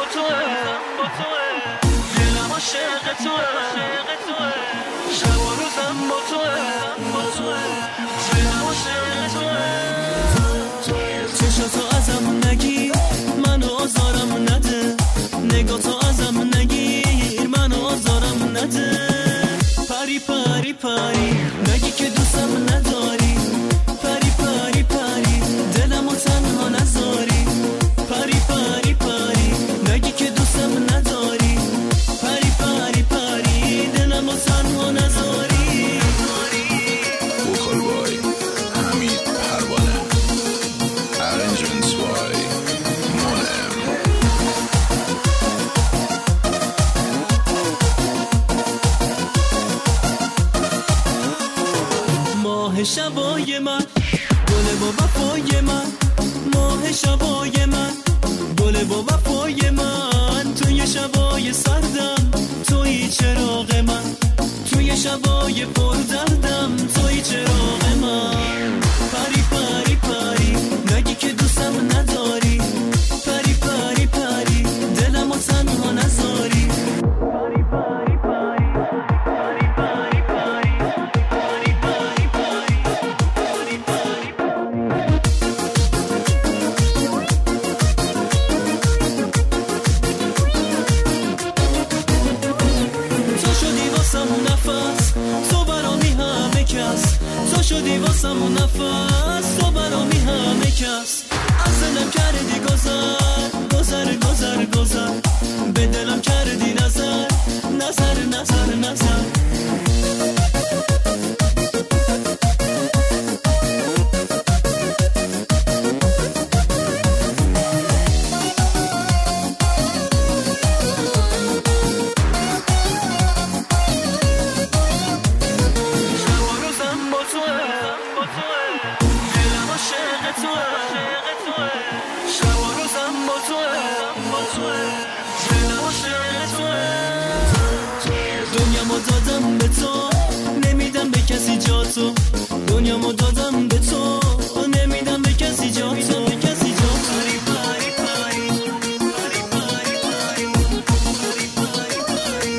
توه دلم عاشق توه شب و روزم با توه دلم عاشق توه چشاتو ازم نگیر منو آزارم نده نگاه تو ازم نگیر منو آزارم نده پری پری پری نگی که دوستم نداری پری پری پری دلمو تنها نذاری پری پری پری نگی که دوستم نداری پری پری پری دلمو تنها نذاری وکال بای حمید پروانه ارنجمنتس بای مولم ماه شبای من گل با وفای من ماه شبای من گل با وفای من توی شبای سردم توی چراغ من توی شبای پردردم توی چراغ من پری پری پری نگی که دوستم نداری پری پری پری دلمو تنها نذاری پری پری پری پری پری پری پری پری پری تو شدی واسم نفس تو برامی همه کس تو شدی واسم نفس تو برامی همه کس از دلم کردی گذر گذر گذر گذر به دلم کردی نظر نظر نظر نظر دلم عاشق توه شب و روزم با توه دلم عاشق توه دنیامو دادم به تو نمیدم به کسی جا تو دنیامو دادم به تو نمیدم به کسی جا تو پری پری پری پری پری پری پری پری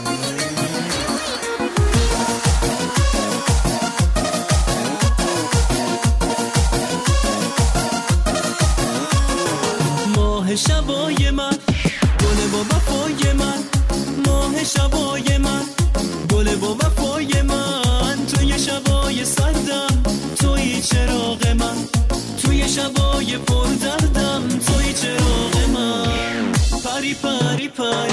ماه شبای من گل با وفای من ماه شبای من گل با وفای من توی شبای سردم توی چراغ من توی شبای پردردم توی چراغ من پری پری پری